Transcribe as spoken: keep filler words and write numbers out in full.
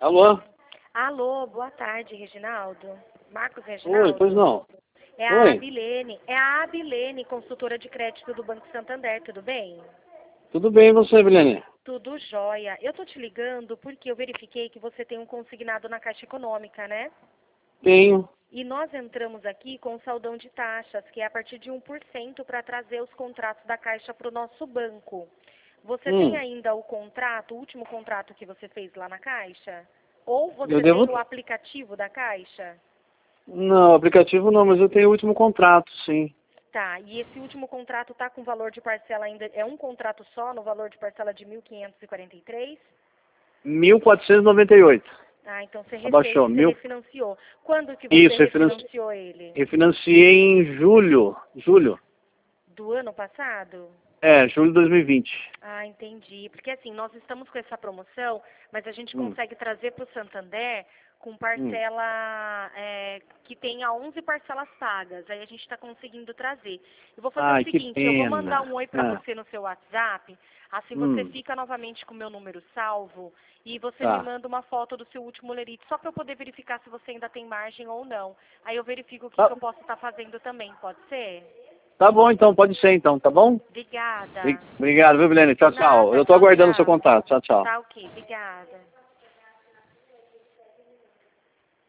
Alô? Alô, boa tarde, Reginaldo. Marcos Oi, Reginaldo? pois não. É a Oi, Abilene, é a Abilene, consultora de crédito do Banco Santander, tudo bem? tudo bem e você, Vilene? Tudo jóia. Eu tô te ligando porque eu verifiquei que você tem um consignado na Caixa Econômica, né? Tenho. E nós entramos aqui com saldão de taxas, que é a partir de um por cento para trazer os contratos da Caixa para o nosso banco. Você tem Hum, ainda o contrato, o último contrato que você fez lá na Caixa? Ou eu você devo... tem o aplicativo da Caixa? Não, aplicativo não, mas eu tenho o último contrato, sim. Tá, e esse último contrato tá com valor de parcela ainda, é um contrato só, no valor de parcela de mil quinhentos e quarenta e três? mil quatrocentos e noventa e oito. Ah, então você Abaixou, refez, você mil... refinanciou. Quando que você Isso, refinanci... refinanciou ele? refinanciei em julho. Julho. Do ano passado? É, julho de dois mil e vinte. Ah, entendi. Porque assim, nós estamos com essa promoção, mas a gente Hum, consegue trazer para o Santander com hum. parcela é, que tenha onze parcelas pagas. Aí a gente está conseguindo trazer. Eu vou fazer o Ai, que seguinte, eu vou mandar pena. um oi para Ah, você no seu WhatsApp, assim você hum, fica novamente com o meu número salvo e você me tá. manda uma foto do seu último lerite, só para eu poder verificar se você ainda tem margem ou não. Aí eu verifico o que, que Tá, eu posso estar fazendo também, pode ser? tá bom então, pode ser então, tá bom? Obrigada. Bri- Obrigado, viu, Vilene? De Tchau, tchau. nada, Eu tô tchau, aguardando o seu tchau. contato. Tchau, tchau. Tá ok, obrigada.